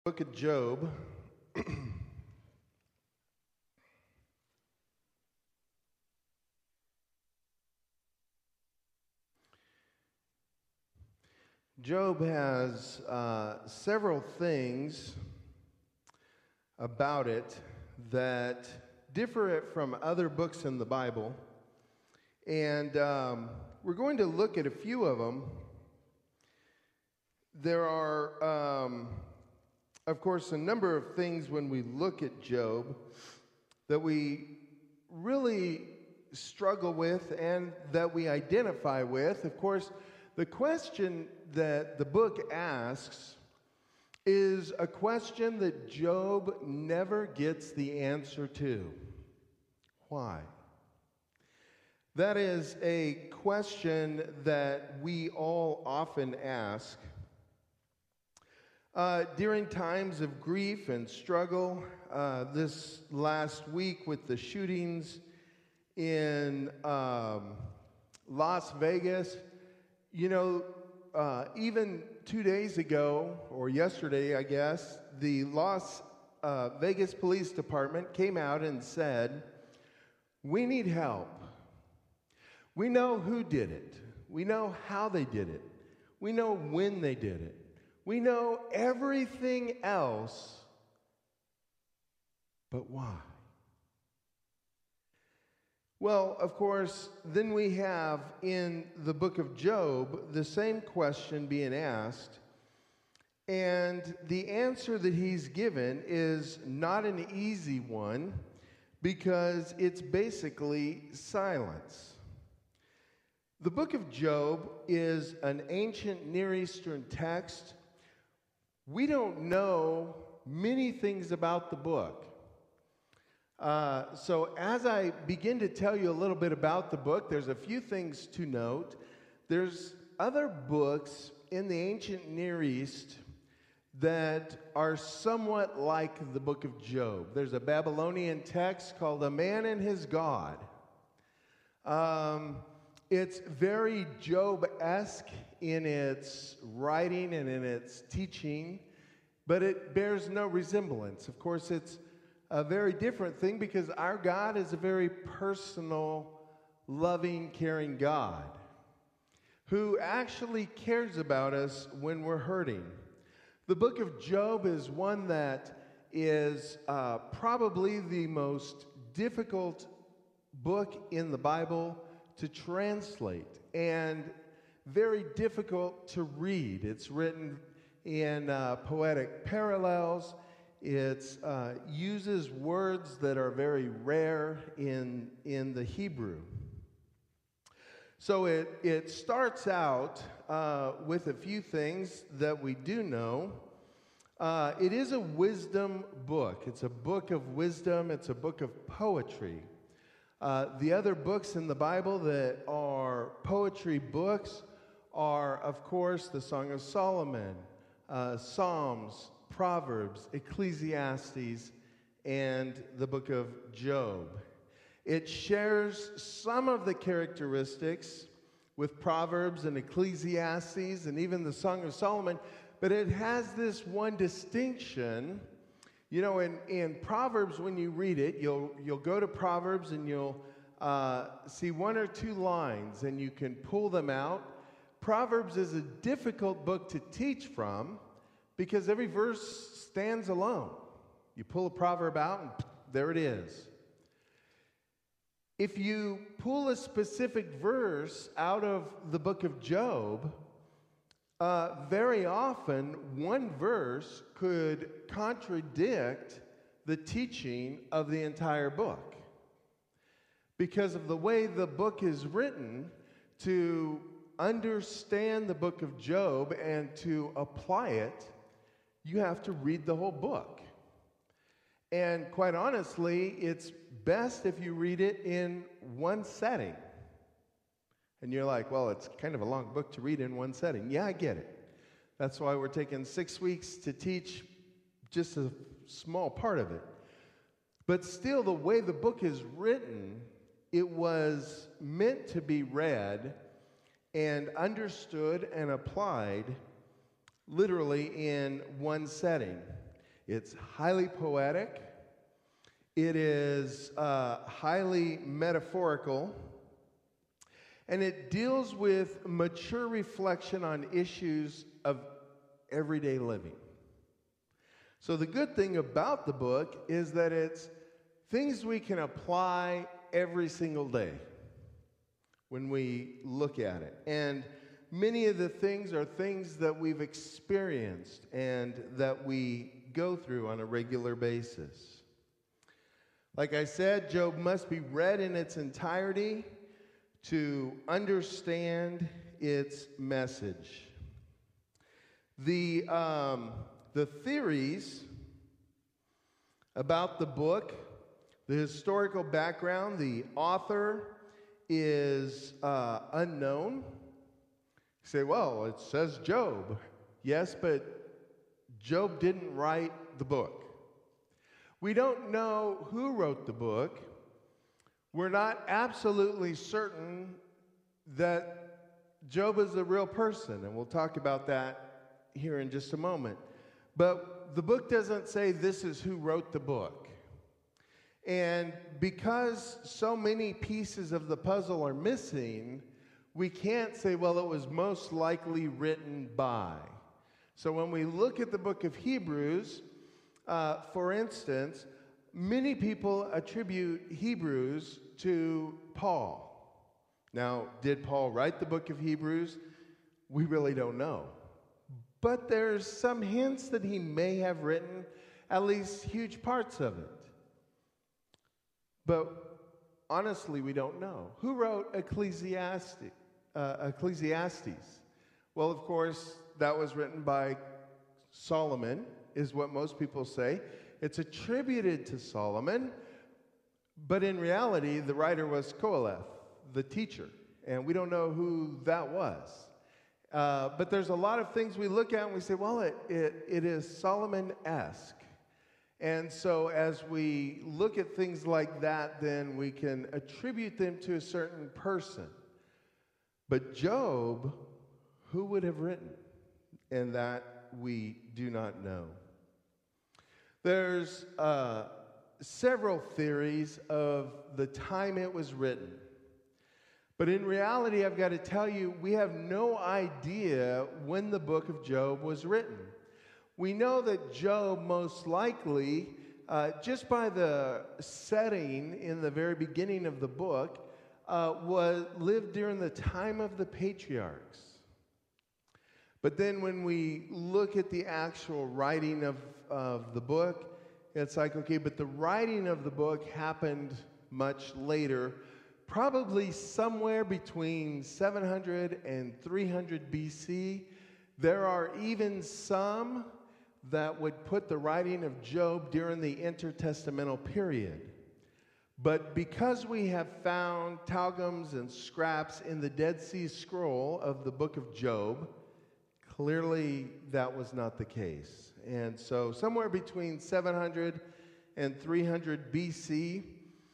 Book of Job. Job has several things about it that differ it from other books in the Bible. And we're going to look at a few of them. There are, of course, a number of things when we look at Job that we really struggle with and that we identify with. Of course, the question that the book asks is a question that Job never gets the answer to. Why? That is a question that we all often ask. During times of grief and struggle, this last week with the shootings in Las Vegas, even 2 days ago, or yesterday, I guess, the Las Vegas Police Department came out and said, "We need help. We know who did it. We know how they did it. We know when they did it. We know everything else, but why?" Well, of course, then we have in the book of Job the same question being asked, and the answer that he's given is not an easy one because it's basically silence. The book of Job is an ancient Near Eastern text. We don't know many things about the book. So as I begin to tell you a little bit about the book, there's a few things to note. There's other books in the ancient Near East that are somewhat like the book of Job. There's a Babylonian text called A Man and His God. It's very Job-esque in its writing and in its teaching, but it bears no resemblance. Of course, it's a very different thing because our God is a very personal, loving, caring God who actually cares about us when we're hurting. The book of Job is one that is probably the most difficult book in the Bible to translate and very difficult to read. It's written in poetic parallels. It uses words that are very rare in the Hebrew. So it starts out with a few things that we do know. It is a wisdom book. It's a book of wisdom. It's a book of poetry. The other books in the Bible that are poetry books are, of course, the Song of Solomon, Psalms, Proverbs, Ecclesiastes, and the book of Job. It shares some of the characteristics with Proverbs and Ecclesiastes and even the Song of Solomon, but it has this one distinction. In Proverbs, when you read it, you'll go to Proverbs and you'll see one or two lines and you can pull them out. Proverbs is a difficult book to teach from because every verse stands alone. You pull a proverb out and there it is. If you pull a specific verse out of the book of Job, very often one verse could contradict the teaching of the entire book. Because of the way the book is written, to understand the book of Job and to apply it, you have to read the whole book. And quite honestly, it's best if you read it in one setting. And you're like, well, it's kind of a long book to read in one setting. Yeah, I get it. That's why we're taking 6 weeks to teach just a small part of it. But still, the way the book is written, it was meant to be read and understood and applied literally in one setting. It's highly poetic. It is highly metaphorical. And it deals with mature reflection on issues of everyday living. So the good thing about the book is that it's things we can apply every single day when we look at it. And many of the things are things that we've experienced and that we go through on a regular basis. Like I said, Job must be read in its entirety to understand its message. The theories about the book, the historical background, the author is unknown. You say, well, it says Job. Yes, but Job didn't write the book. We don't know who wrote the book. We're not absolutely certain that Job is a real person, and we'll talk about that here in just a moment. But the book doesn't say this is who wrote the book. And because so many pieces of the puzzle are missing, we can't say, well, it was most likely written by. So when we look at the book of Hebrews, for instance, many people attribute Hebrews to Paul. Now, did Paul write the book of Hebrews? We really don't know. But there's some hints that he may have written at least huge parts of it. But honestly, we don't know. Who wrote Ecclesiastes? Well, of course, that was written by Solomon, is what most people say. It's attributed to Solomon, but in reality, the writer was Qoheleth, the teacher, and we don't know who that was. But there's a lot of things we look at and we say, well, it is Solomon-esque. And so as we look at things like that, then we can attribute them to a certain person. But Job, who would have written? And that we do not know. There's several theories of the time it was written. But in reality, I've got to tell you, we have no idea when the book of Job was written. We know that Job most likely, just by the setting in the very beginning of the book, lived during the time of the patriarchs. But then when we look at the actual writing of the book, it's like, okay, but the writing of the book happened much later, probably somewhere between 700 and 300 BC. There are even some that would put the writing of Job during the intertestamental period. But because we have found talgums and scraps in the Dead Sea Scroll of the book of Job, clearly that was not the case. And so somewhere between 700 and 300 BC,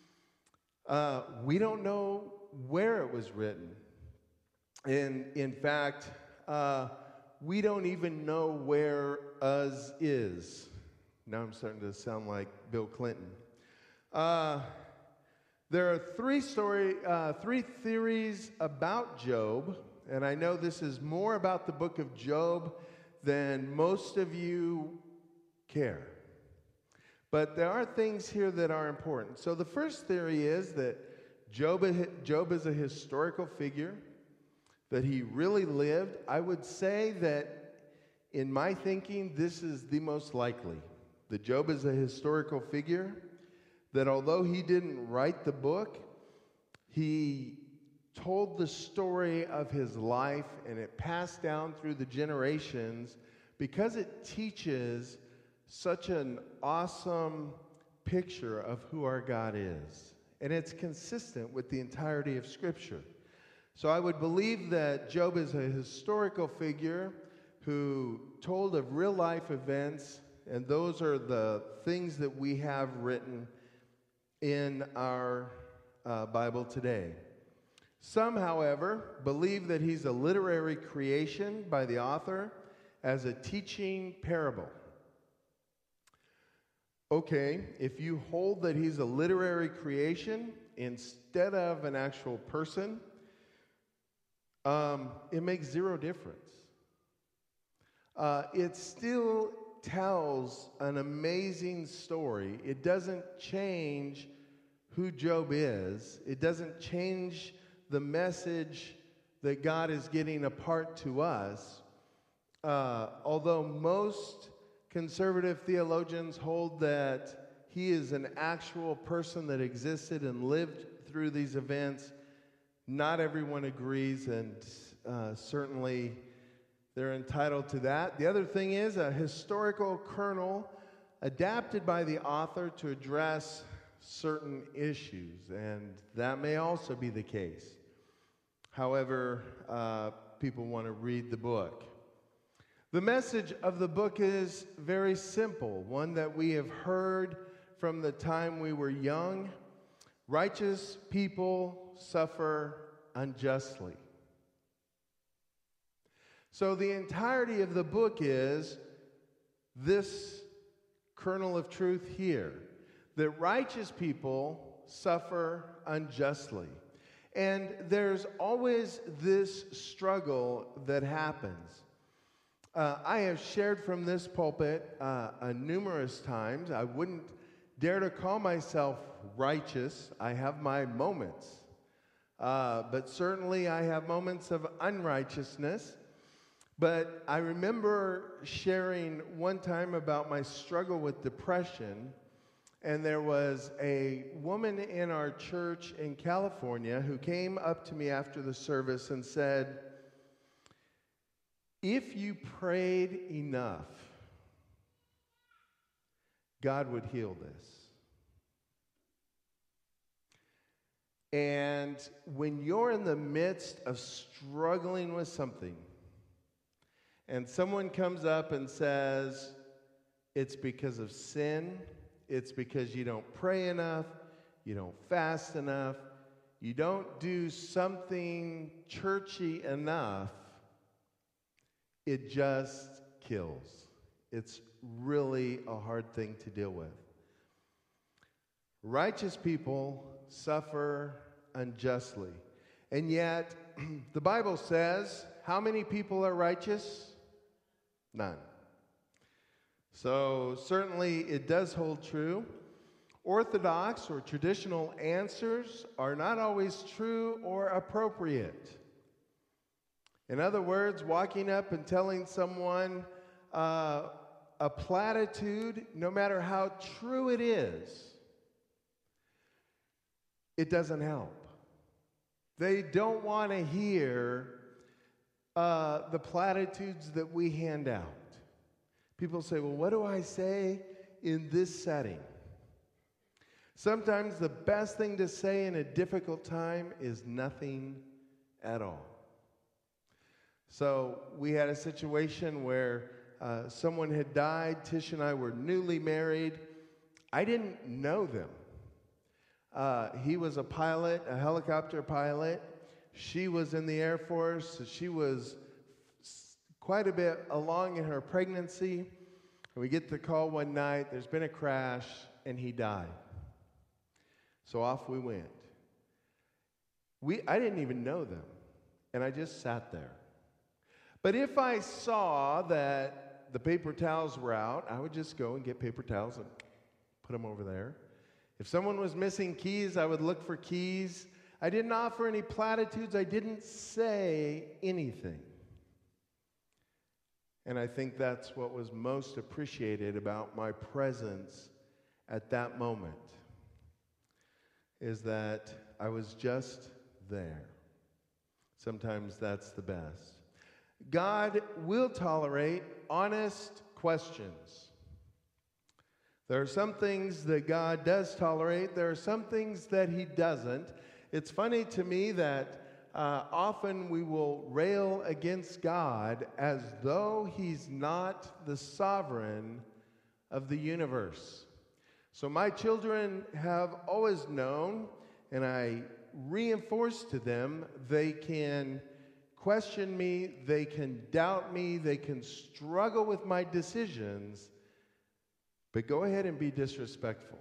we don't know where it was written. And in fact, we don't even know where Uz is. Now I'm starting to sound like Bill Clinton. There are three theories about Job, and I know this is more about the book of Job than most of you care. But there are things here that are important. So the first theory is that Job is a historical figure, that he really lived. I would say that, in my thinking, this is the most likely. That Job is a historical figure, that although he didn't write the book, he told the story of his life, and it passed down through the generations because it teaches such an awesome picture of who our God is. And it's consistent with the entirety of Scripture. So I would believe that Job is a historical figure who told of real life events, and those are the things that we have written in our Bible today. Some, however, believe that he's a literary creation by the author as a teaching parable. Okay, if you hold that he's a literary creation instead of an actual person, it makes zero difference. It still tells an amazing story. It doesn't change who Job is. It doesn't change the message that God is getting apart to us. Although most conservative theologians hold that he is an actual person that existed and lived through these events, not everyone agrees, and certainly they're entitled to that. The other thing is a historical kernel adapted by the author to address certain issues, and that may also be the case. However, people want to read the book. The message of the book is very simple, one that we have heard from the time we were young. Righteous people suffer unjustly. So the entirety of the book is this kernel of truth here, that righteous people suffer unjustly. And there's always this struggle that happens. I have shared from this pulpit numerous times. I wouldn't dare to call myself righteous. I have my moments. But certainly I have moments of unrighteousness. But I remember sharing one time about my struggle with depression. And there was a woman in our church in California who came up to me after the service and said, "If you prayed enough, God would heal this." And when you're in the midst of struggling with something, and someone comes up and says, it's because of sin, it's because you don't pray enough, you don't fast enough, you don't do something churchy enough, it just kills. It's really a hard thing to deal with. Righteous people suffer unjustly. And yet, the Bible says, how many people are righteous? None. So certainly it does hold true. Orthodox or traditional answers are not always true or appropriate. In other words, walking up and telling someone a platitude, no matter how true it is, it doesn't help. They don't want to hear the platitudes that we hand out. People say, well, what do I say in this setting? Sometimes the best thing to say in a difficult time is nothing at all. So we had a situation where someone had died. Tish and I were newly married. I didn't know them. He was a pilot, a helicopter pilot. She was in the Air Force. So she was quite a bit along in her pregnancy. And we get the call one night, there's been a crash, and he died. So off we went. I didn't even know them, and I just sat there. But if I saw that the paper towels were out, I would just go and get paper towels and put them over there. If someone was missing keys, I would look for keys. I didn't offer any platitudes. I didn't say anything. And I think that's what was most appreciated about my presence at that moment, is that I was just there. Sometimes that's the best. God will tolerate honest questions. There are some things that God does tolerate. There are some things that he doesn't. It's funny to me that often we will rail against God as though he's not the sovereign of the universe. So my children have always known, and I reinforce to them, they can question me, they can doubt me, they can struggle with my decisions, But go ahead and be disrespectful.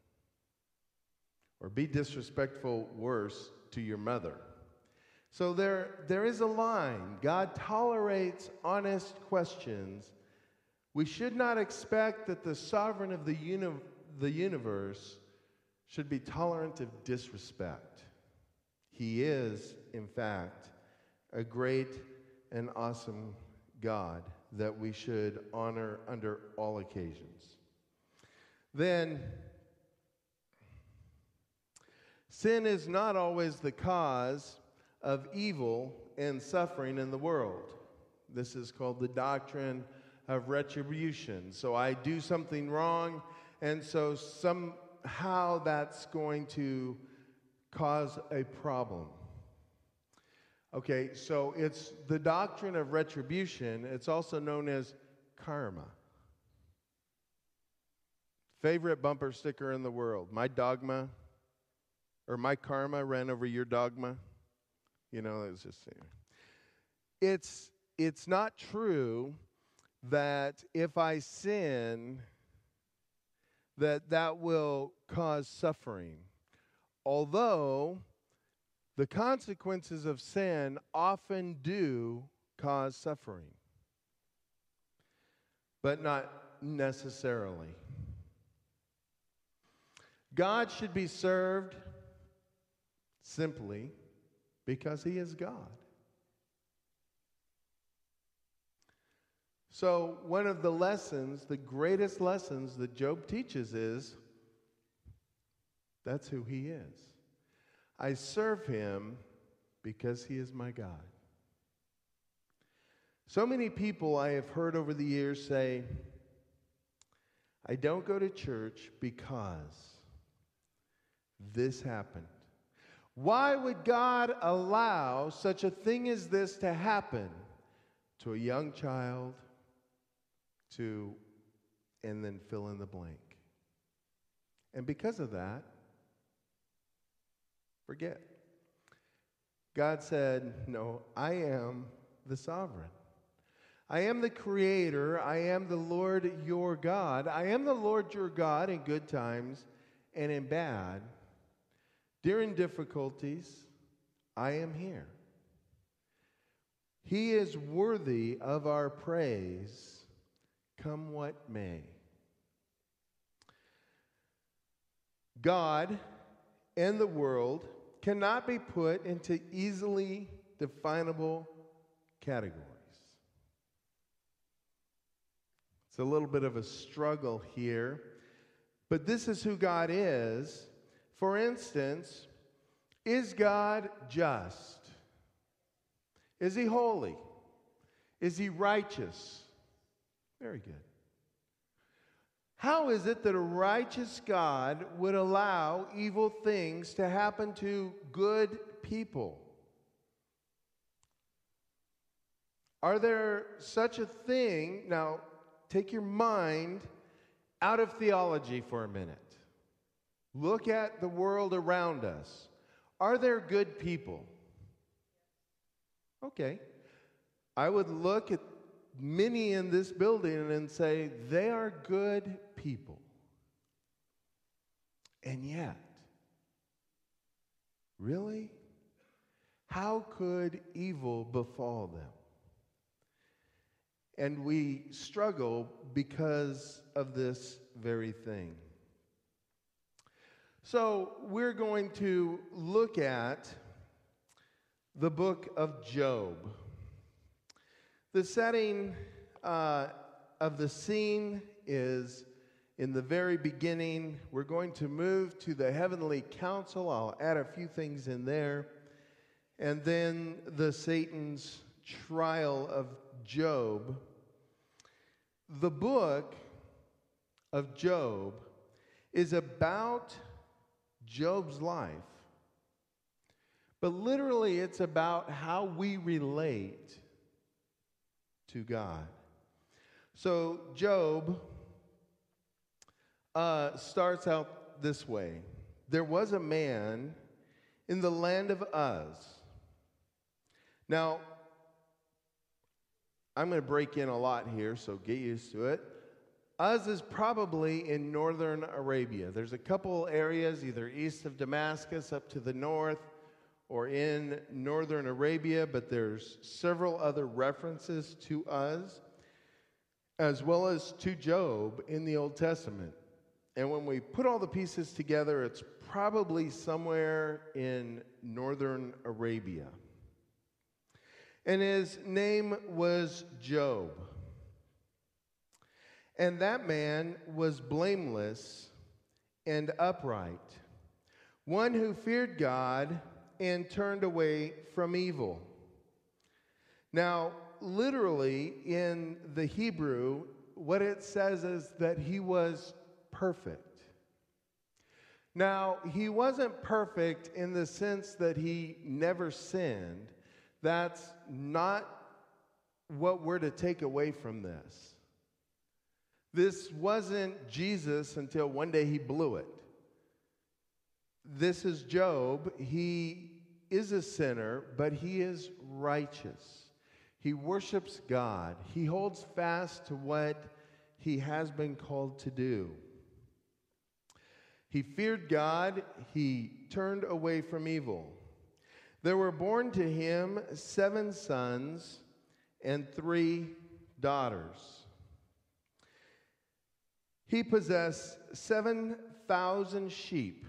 Or be disrespectful worse to your mother. So there is a line. God tolerates honest questions. We should not expect that the sovereign of the universe should be tolerant of disrespect. He is, in fact, a great and awesome God that we should honor under all occasions. Then, sin is not always the cause of evil and suffering in the world. This is called the doctrine of retribution. So I do something wrong, and so somehow that's going to cause a problem. Okay, so it's the doctrine of retribution. It's also known as karma. Favorite bumper sticker in the world. My dogma, or my karma ran over your dogma. You know, it's just, it's not true that if I sin, that will cause suffering. Although the consequences of sin often do cause suffering, but not necessarily. God should be served simply because he is God. So one of the lessons, the greatest lessons that Job teaches is, that's who he is. I serve him because he is my God. So many people I have heard over the years say, I don't go to church because this happened. Why would God allow such a thing as this to happen to a young child, and then fill in the blank? And because of that, forget. God said, no, I am the sovereign. I am the creator. I am the Lord your God. I am the Lord your God in good times and in bad. During difficulties, I am here. He is worthy of our praise, come what may. God and the world cannot be put into easily definable categories. It's a little bit of a struggle here, but this is who God is. For instance, is God just? Is he holy? Is he righteous? Very good. How is it that a righteous God would allow evil things to happen to good people? Are there such a thing? Now, take your mind out of theology for a minute. Look at the world around us. Are there good people? Okay. I would look at many in this building and say, they are good people. And yet, really? How could evil befall them? And we struggle because of this very thing. So we're going to look at the book of Job. The setting of the scene is in the very beginning. We're going to move to the heavenly council. I'll add a few things in there. And then the Satan's trial of Job. The book of Job is about Job's life, but literally it's about how we relate to God. So Job starts out this way. There was a man in the land of Uz. Now, I'm going to break in a lot here, so get used to it. Uz is probably in northern Arabia. There's a couple areas either east of Damascus up to the north or in northern Arabia, but there's several other references to Uz, as well as to Job in the Old Testament. And when we put all the pieces together, it's probably somewhere in northern Arabia. And his name was Job. And that man was blameless and upright, one who feared God and turned away from evil. Now, literally in the Hebrew, what it says is that he was perfect. Now, he wasn't perfect in the sense that he never sinned. That's not what we're to take away from this. This wasn't Jesus until one day he blew it. This is Job. He is a sinner, but he is righteous. He worships God. He holds fast to what he has been called to do. He feared God. He turned away from evil. There were born to him 7 sons and 3 daughters. He possessed 7,000 sheep,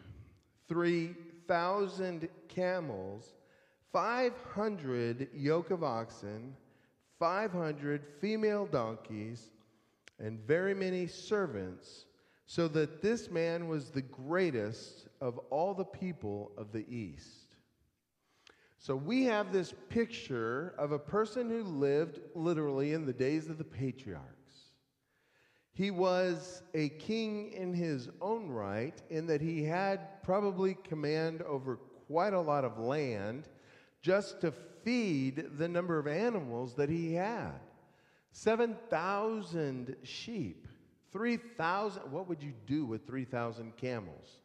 3,000 camels, 500 yoke of oxen, 500 female donkeys, and very many servants, so that this man was the greatest of all the people of the East. So we have this picture of a person who lived literally in the days of the patriarchs. He was a king in his own right, in that he had probably command over quite a lot of land just to feed the number of animals that he had. 7,000 sheep, 3,000, what would you do with 3,000 camels?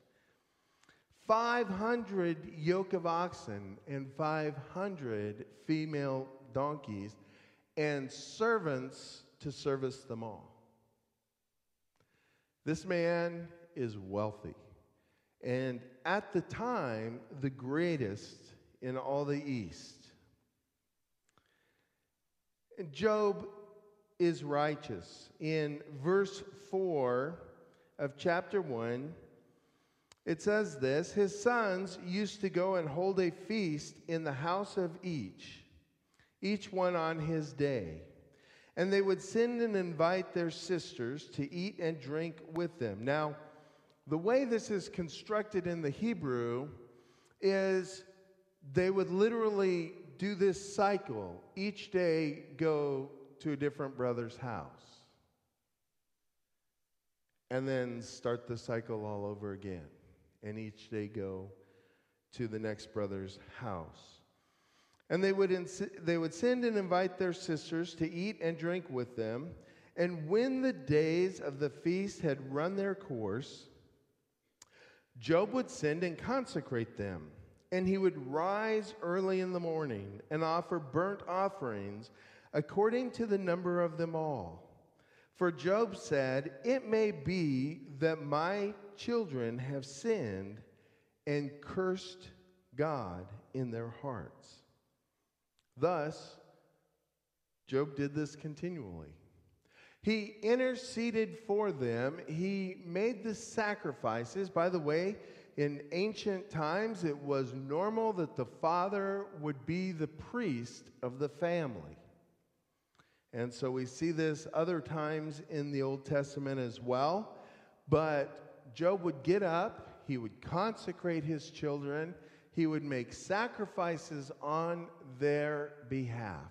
500 yoke of oxen and 500 female donkeys, and servants to service them all. This man is wealthy, and at the time, the greatest in all the East. Job is righteous. In verse 4 of chapter 1, it says this: his sons used to go and hold a feast in the house of each one on his day. And they would send and invite their sisters to eat and drink with them. Now, the way this is constructed in the Hebrew is they would literally do this cycle. Each day go to a different brother's house. And then start the cycle all over again. And each day go to the next brother's house. And they would send and invite their sisters to eat and drink with them. And when the days of the feast had run their course, Job would send and consecrate them. And he would rise early in the morning and offer burnt offerings according to the number of them all. For Job said, "It may be that my children have sinned and cursed God in their hearts." Thus, Job did this continually. He interceded for them. He made the sacrifices. By the way, in ancient times, it was normal that the father would be the priest of the family. And so we see this other times in the Old Testament as well. But Job would get up, he would consecrate his children, he would make sacrifices on their behalf.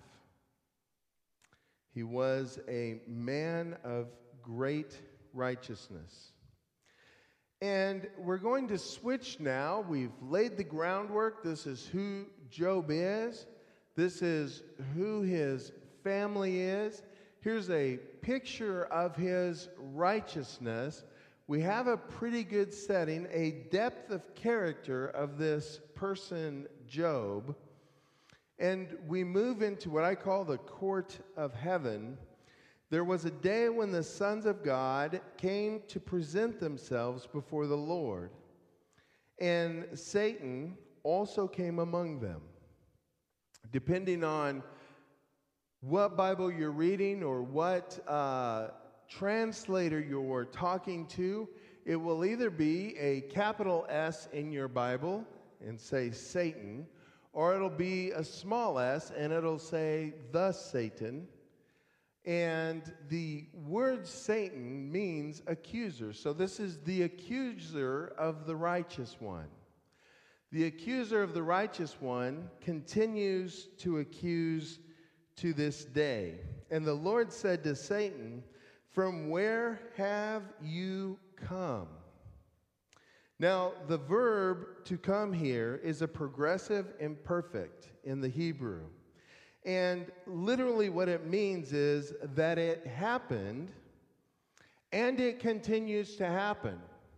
He was a man of great righteousness. And we're going to switch now. We've laid the groundwork. This is who Job is. This is who his family is. Here's a picture of his righteousness. We have a pretty good setting, a depth of character of this person, Job. And we move into what I call the court of heaven. there was a day when the sons of God came to present themselves before the Lord, and Satan also came among them. Depending on what Bible you're reading or what translator you're talking to, it will either be a capital S in your Bible and say Satan, or it'll be a small s and it'll say the Satan. And the word Satan means accuser. So this is the accuser of the righteous one. The accuser of the righteous one continues to accuse to this day. And the Lord said to Satan, "From where have you come?" Now, the verb to come here is a progressive imperfect in the Hebrew. And literally what it means is that it happened and it continues to happen.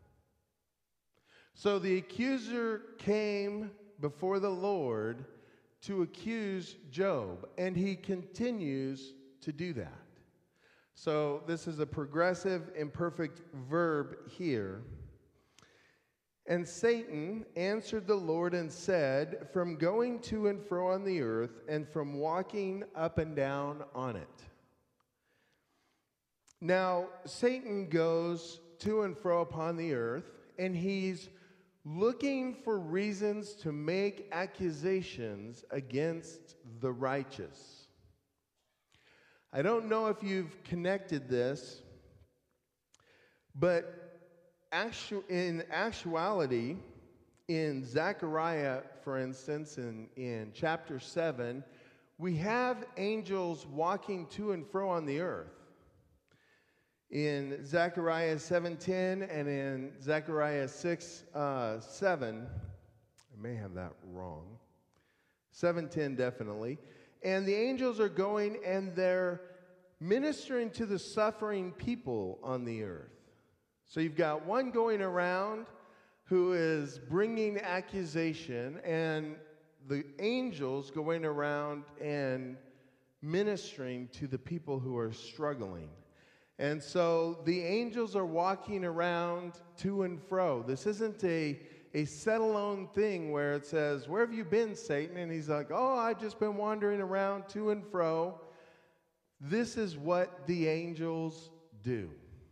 So the accuser came before the Lord to accuse Job, and he continues to do that. So this is a progressive imperfect verb here. And Satan answered the Lord and said, "From going to and fro on the earth, and from walking up and down on it." Now, Satan goes to and fro upon the earth, and he's looking for reasons to make accusations against the righteous. I don't know if you've connected this, but in actuality, in Zechariah, for instance, in chapter 7, we have angels walking to and fro on the earth. In Zechariah 7:10 and in Zechariah 6:7, I may have that wrong. 7:10 definitely. And the angels are going and they're ministering to the suffering people on the earth. So you've got one going around who is bringing accusation, and the angels going around and ministering to the people who are struggling. And so the angels are walking around to and fro. This isn't a set-alone thing where it says, "Where have you been, Satan?" And he's like, "Oh, I've just been wandering around to and fro." This is what the angels do,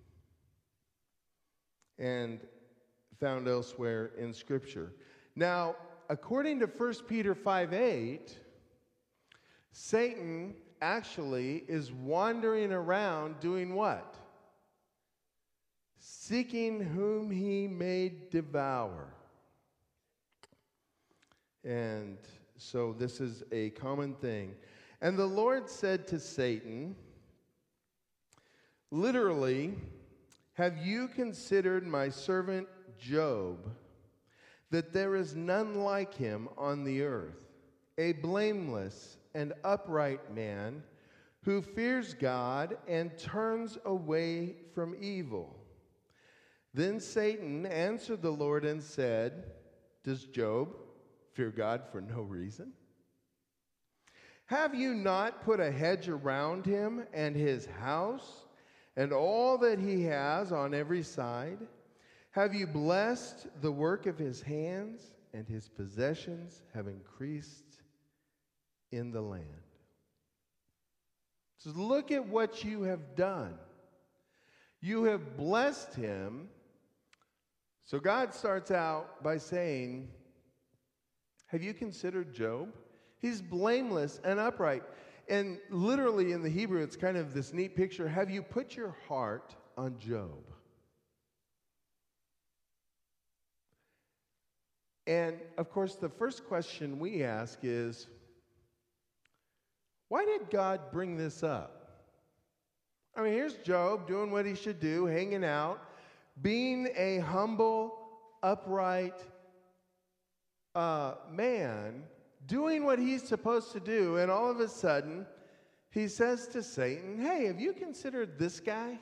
and found elsewhere in Scripture. Now, according to 1 Peter 5:8, Satan actually is wandering around doing what? Seeking whom he may devour. And so this is a common thing. And the Lord said to Satan, literally, "Have you considered my servant Job, that there is none like him on the earth, a blameless and upright man who fears God and turns away from evil?" Then Satan answered the Lord and said, "Does Job fear God for no reason? Have you not put a hedge around him and his house and all that he has on every side? Have you blessed the work of his hands, and his possessions have increased in the land?" So look at what you have done. You have blessed him. So God starts out by saying, "Have you considered Job? He's blameless and upright." And literally in the Hebrew, it's kind of this neat picture. Have you put your heart on Job? And of course, the first question we ask is, why did God bring this up? I mean, here's Job doing what he should do, hanging out, being a humble, upright man, doing what he's supposed to do, and all of a sudden, he says to Satan, "Hey, have you considered this guy?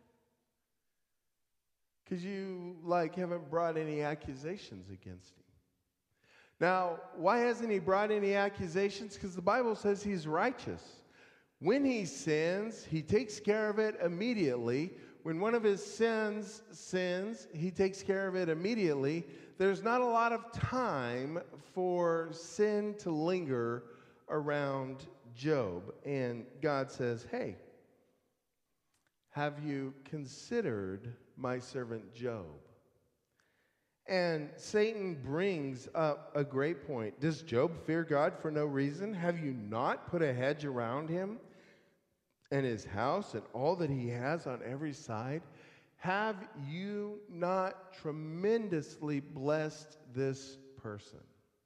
Because you, haven't brought any accusations against him." Now, why hasn't he brought any accusations? Because the Bible says he's righteous. When he sins, he takes care of it immediately. When one of his sins, he takes care of it immediately. There's not a lot of time for sin to linger around Job. And God says, hey, have you considered my servant Job? And Satan brings up a great point. Does Job fear God for no reason? Have you not put a hedge around him and his house and all that he has on every side? Have you not tremendously blessed this person?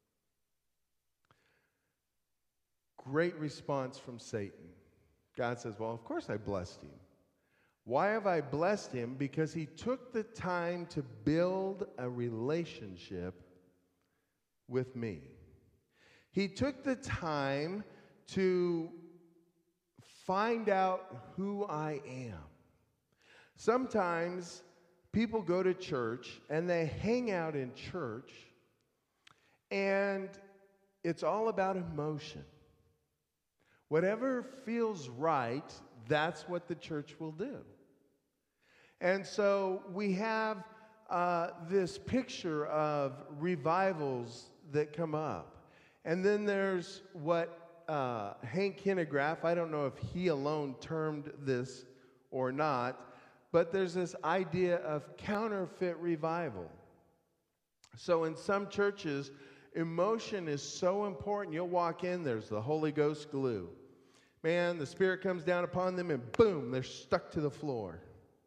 Great response from Satan. God says, well, of course I blessed him. Why have I blessed him? Because he took the time to build a relationship with me. He took the time to find out who I am. Sometimes people go to church and they hang out in church and it's all about emotion. Whatever feels right, that's what the church will do. And so we have this picture of revivals that come up. And then there's what Hank Hanegraaff, I don't know if he alone termed this or not, but there's this idea of counterfeit revival. So in some churches, emotion is so important. You'll walk in, there's the Holy Ghost glue. Man, the Spirit comes down upon them and boom, they're stuck to the floor.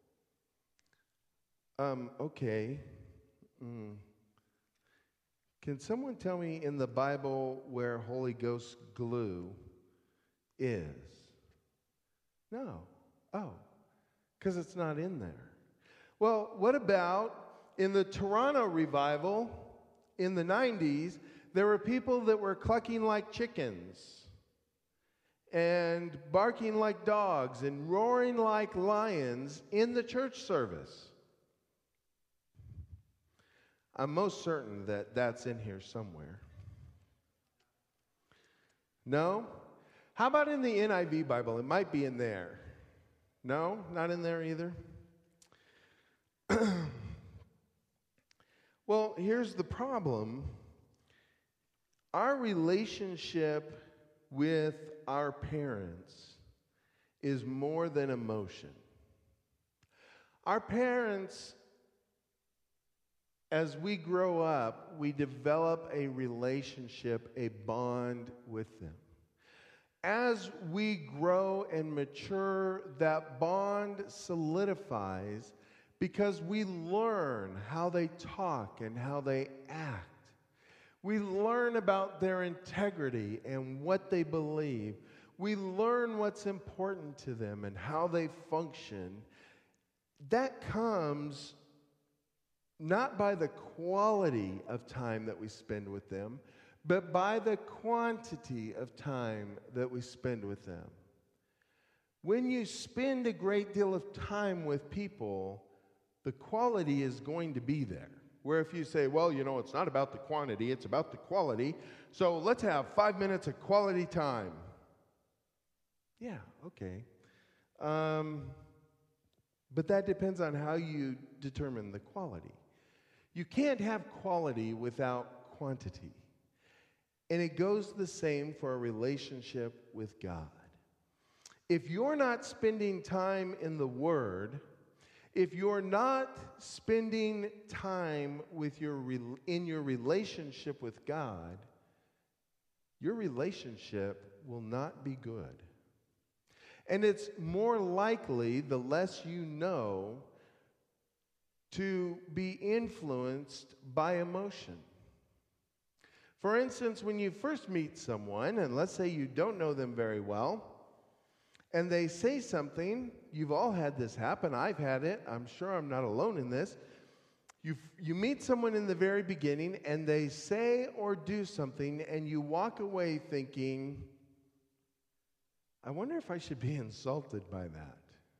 Okay. Can someone tell me in the Bible where Holy Ghost glue is? No. Oh, because it's not in there. Well, what about in the Toronto revival in the 90s, there were people that were clucking like chickens and barking like dogs and roaring like lions in the church service. I'm most certain that that's in here somewhere. No? How about in the NIV Bible? It might be in there. No? Not in there either? Well, here's the problem. Our relationship with our parents is more than emotion. Our parents, as we grow up, we develop a relationship, a bond with them. As we grow and mature, that bond solidifies because we learn how they talk and how they act. We learn about their integrity and what they believe. We learn what's important to them and how they function. That comes not by the quality of time that we spend with them, but by the quantity of time that we spend with them. When you spend a great deal of time with people, the quality is going to be there. Where if you say, well, you know, it's not about the quantity, it's about the quality, so let's have 5 minutes of quality time. Yeah, okay. But that depends on how you determine the quality. You can't have quality without quantity. And it goes the same for a relationship with God. If you're not spending time in the Word, if you're not spending time with in your relationship with God, your relationship will not be good. And it's more likely, the less you know, to be influenced by emotion. For instance, when you first meet someone, and let's say you don't know them very well, and they say something, you've all had this happen, I've had it, I'm sure I'm not alone in this. You meet someone in the very beginning, and they say or do something, and you walk away thinking, I wonder if I should be insulted by that.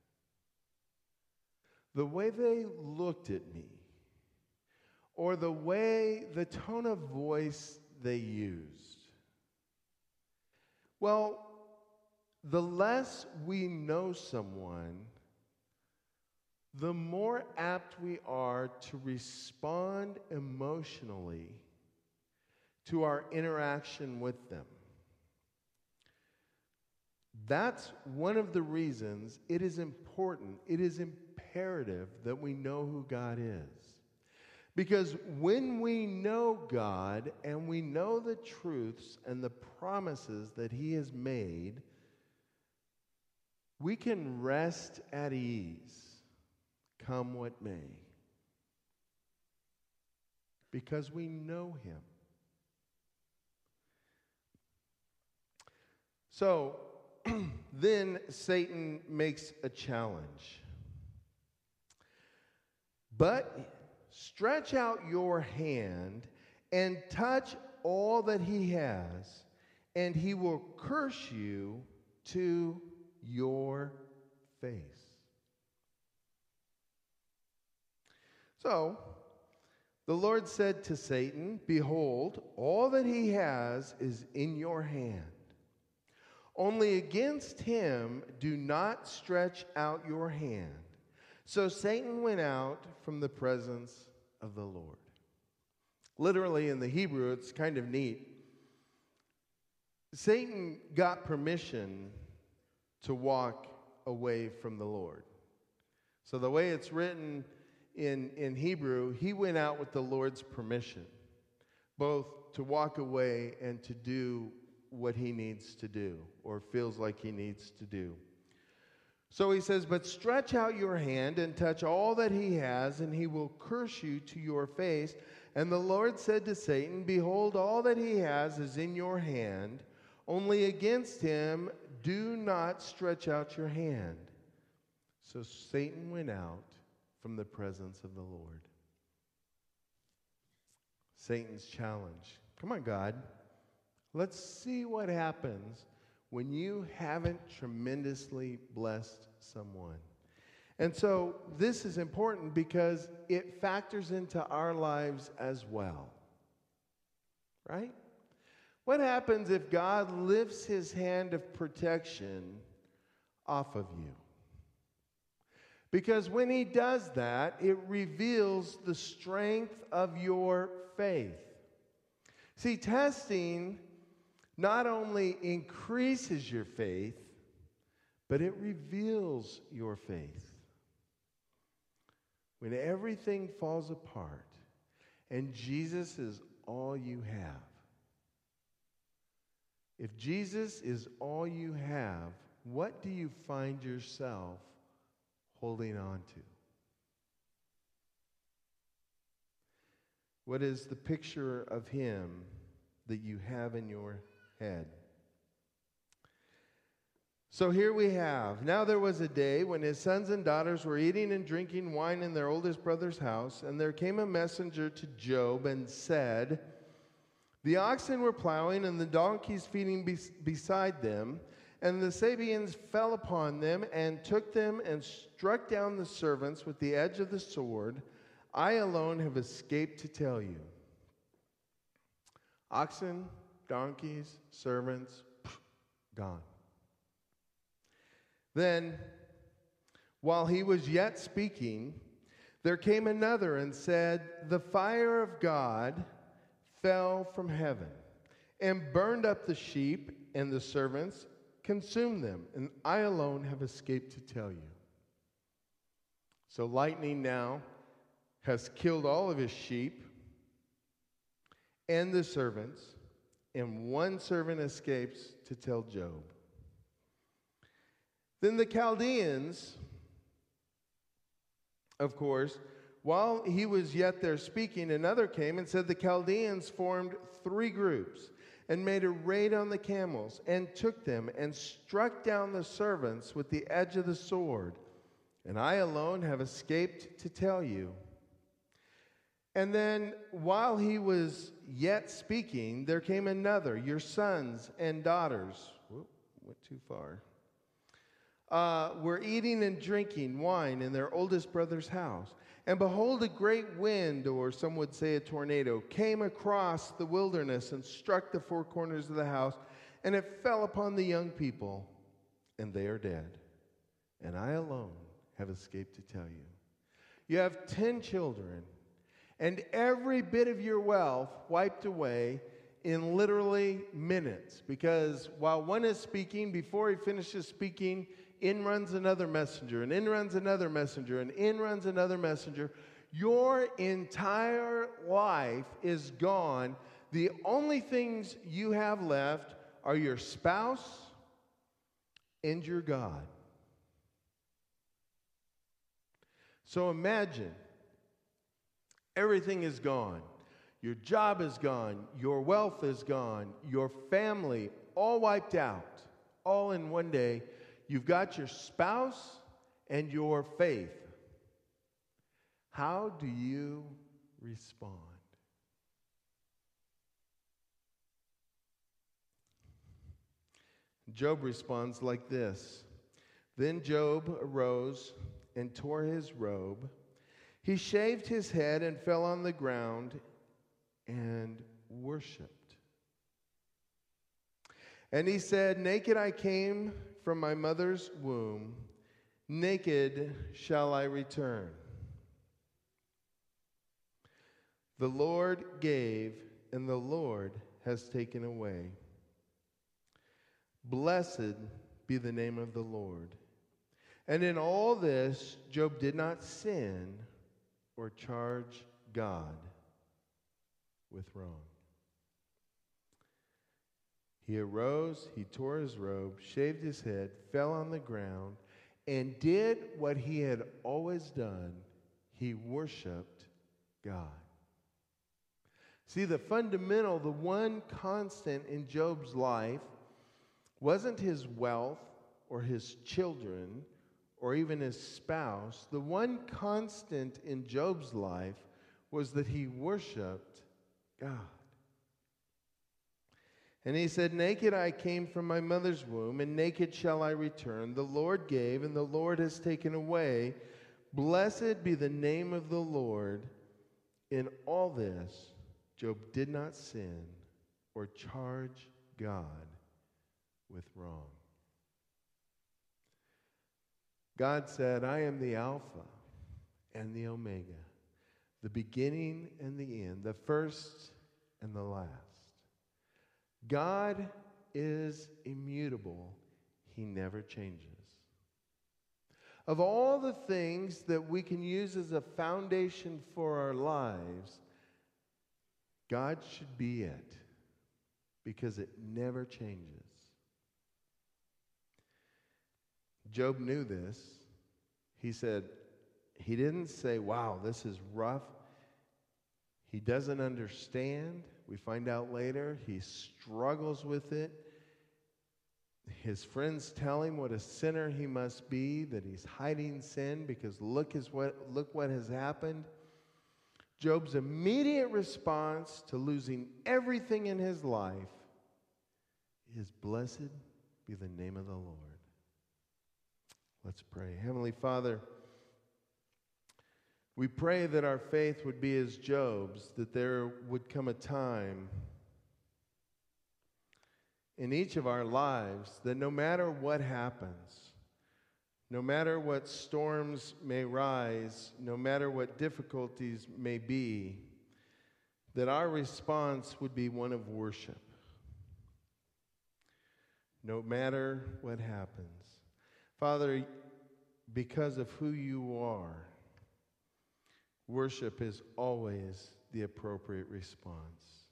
The way they looked at me, or the tone of voice they used. Well, the less we know someone, the more apt we are to respond emotionally to our interaction with them. That's one of the reasons it is important, it is imperative that we know who God is. Because when we know God and we know the truths and the promises that He has made, we can rest at ease, come what may, because we know Him. So, then Satan makes a challenge. But stretch out your hand and touch all that he has, and he will curse you to your face. So, the Lord said to Satan, "Behold, all that he has is in your hand. Only against him do not stretch out your hand." So Satan went out from the presence of the Lord. Literally in the Hebrew, it's kind of neat. Satan got permission to walk away from the Lord. So the way it's written in Hebrew, he went out with the Lord's permission, both to walk away and to do what he needs to do, or feels like he needs to do. So he says, "But stretch out your hand and touch all that he has, and he will curse you to your face." And the Lord said to Satan, "Behold, all that he has is in your hand. Only against him do not stretch out your hand." So Satan went out from the presence of the Lord. Satan's challenge. Come on, God. Let's see what happens when you haven't tremendously blessed someone. And so this is important because it factors into our lives as well. Right? What happens if God lifts his hand of protection off of you? Because when he does that, it reveals the strength of your faith. See, testing not only increases your faith, but it reveals your faith. When everything falls apart and Jesus is all you have. If Jesus is all you have, what do you find yourself holding on to? What is the picture of him that you have in your head? So here we have, now there was a day when his sons and daughters were eating and drinking wine in their oldest brother's house, and there came a messenger to Job and said, "The oxen were plowing and the donkeys feeding beside them, and the Sabeans fell upon them and took them and struck down the servants with the edge of the sword. I alone have escaped to tell you." Oxen, donkeys, servants, gone. Then, while he was yet speaking, there came another and said, "The fire of God fell from heaven and burned up the sheep, and the servants consumed them, and I alone have escaped to tell you." So lightning now has killed all of his sheep and the servants, and one servant escapes to tell Job. Then the Chaldeans, of course, while he was yet there speaking, another came and said, "The Chaldeans formed 3 groups and made a raid on the camels and took them and struck down the servants with the edge of the sword, and I alone have escaped to tell you." And then, while he was yet speaking, there came another, "Your sons and daughters," went too far, "were eating and drinking wine in their oldest brother's house. And behold, a great wind," or some would say a tornado, "came across the wilderness and struck the 4 corners of the house, and it fell upon the young people. and they are dead, and I alone have escaped to tell you. You have 10 children, and every bit of your wealth wiped away in literally minutes, because while one is speaking, before he finishes speaking, in runs another messenger, and in runs another messenger, and in runs another messenger. Your entire life is gone. The only things you have left are your spouse and your God. So imagine, everything is gone. Your job is gone. Your wealth is gone. Your family, all wiped out. All in one day. You've got your spouse and your faith. How do you respond? Job responds like this. Then Job arose and tore his robe. He shaved his head and fell on the ground and worshiped. And he said, naked I came from my mother's womb, naked shall I return. The Lord gave, and the Lord has taken away. Blessed be the name of the Lord. And in all this, Job did not sin or charge God with wrong. He arose, he tore his robe, shaved his head, fell on the ground, and did what he had always done. He worshiped God. See, the fundamental, the one constant in Job's life wasn't his wealth or his children or even his spouse. The one constant in Job's life was that he worshiped God. And he said, naked I came from my mother's womb, and naked shall I return. The Lord gave, and the Lord has taken away. Blessed be the name of the Lord. In all this, Job did not sin or charge God with wrong. God said, I am the Alpha and the Omega, the beginning and the end, the first and the last. God is immutable. He never changes. Of all the things that we can use as a foundation for our lives, God should be it, because it never changes. Job knew this. He said, he didn't say, wow, this is rough. He doesn't understand. We find out later he struggles with it. His friends tell him what a sinner he must be, that he's hiding sin because look what has happened. Job's immediate response to losing everything in his life is, blessed be the name of the Lord. Let's pray. Heavenly Father, we pray that our faith would be as Job's, that there would come a time in each of our lives that no matter what happens, no matter what storms may rise, no matter what difficulties may be, that our response would be one of worship. No matter what happens. Father, because of who you are, worship is always the appropriate response.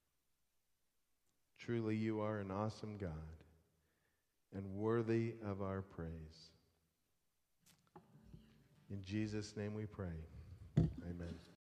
Truly, you are an awesome God and worthy of our praise. In Jesus' name we pray. Amen.